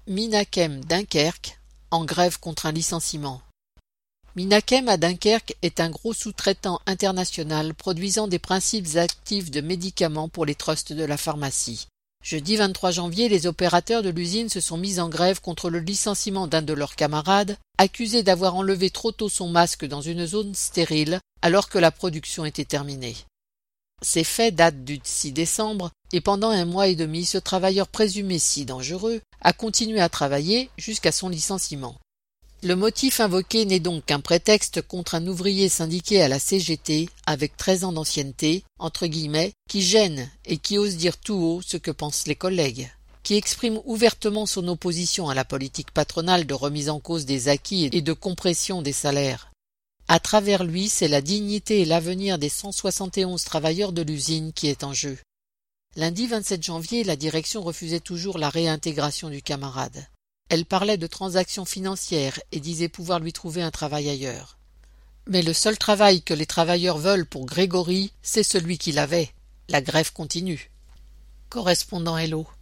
Minakem Dunkerque, en grève contre un licenciement. Minakem à Dunkerque est un gros sous-traitant international produisant des principes actifs de médicaments pour les trusts de la pharmacie. Jeudi 23 janvier, les opérateurs de l'usine se sont mis en grève contre le licenciement d'un de leurs camarades, accusé d'avoir enlevé trop tôt son masque dans une zone stérile alors que la production était terminée. Ces faits datent du 6 décembre et pendant 1 mois et demi, ce travailleur présumé si dangereux a continué à travailler jusqu'à son licenciement. Le motif invoqué n'est donc qu'un prétexte contre un ouvrier syndiqué à la CGT avec 13 ans d'ancienneté, entre guillemets, qui gêne et qui ose dire tout haut ce que pensent les collègues, qui exprime ouvertement son opposition à la politique patronale de remise en cause des acquis et de compression des salaires. À travers lui, c'est la dignité et l'avenir des 171 travailleurs de l'usine qui est en jeu. Lundi 27 janvier, la direction refusait toujours la réintégration du camarade. Elle parlait de transactions financières et disait pouvoir lui trouver un travail ailleurs. Mais le seul travail que les travailleurs veulent pour Grégory, c'est celui qu'il avait. La grève continue. Correspondant Hello.